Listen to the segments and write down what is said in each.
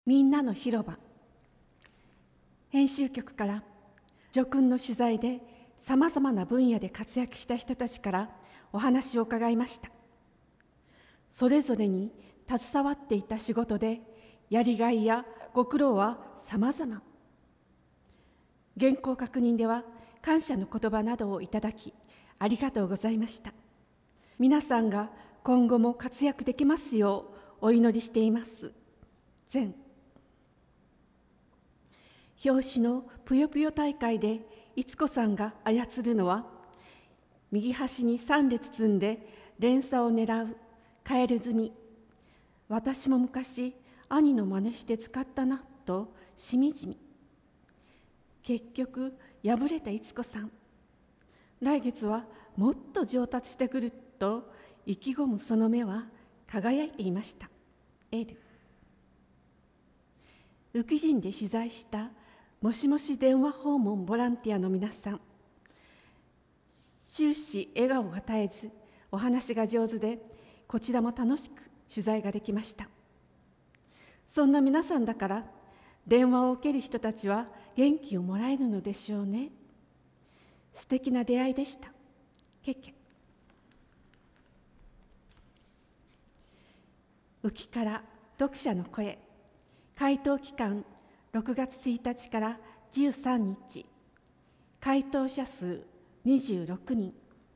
みんなの広場。編集局から叙勲の取材でさまざまな分野で活躍した人たちからお話を伺いました。それぞれに携わっていた仕事でやりがいやご苦労はさまざま。原稿確認では感謝の言葉などをいただき、ありがとうございました。皆さんが今後も活躍できますようお祈りしています。善。表紙のぷよぷよ大会で逸子さんが操るのは、右端に3列積んで連鎖を狙うカエル積み。私も昔兄の真似して使ったなとしみじみ。結局敗れた逸子さん。来月はもっと上達してくると意気込むその目は輝いていました。エル。宇城人で取材したもしもし電話訪問ボランティアの皆さん、終始笑顔が絶えずお話が上手で、こちらも楽しく取材ができました。そんな皆さんだから電話を受ける人たちは元気をもらえるのでしょうね。素敵な出会いでした。ケケ。浮きから読者の声。回答期間6月1日から13日。回答者数26人。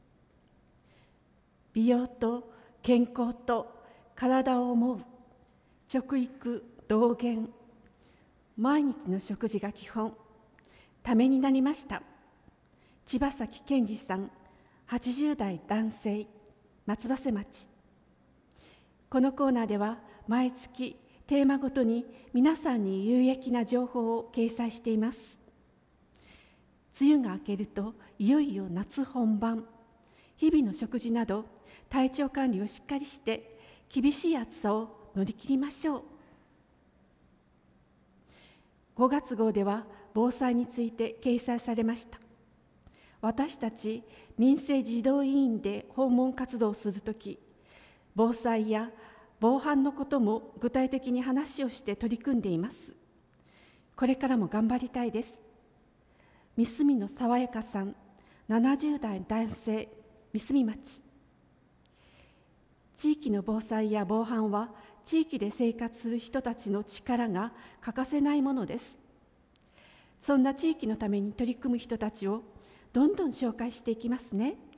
美容と健康と体を思う。食育道元。毎日の食事が基本。ためになりました。千葉崎健二さん、80代男性、松葉瀬町。このコーナーでは毎月テーマごとに皆さんに有益な情報を掲載しています。梅雨が明けるといよいよ夏本番。日々の食事など体調管理をしっかりして厳しい暑さを乗り切りましょう。5月号では防災について掲載されました。私たち民生児童委員で訪問活動をするとき、防災や防犯のことも具体的に話をして取り組んでいます。これからも頑張りたいです。三隅の爽やかさん、70代男性、三隅町。地域の防災や防犯は地域で生活する人たちの力が欠かせないものです。そんな地域のために取り組む人たちをどんどん紹介していきますね。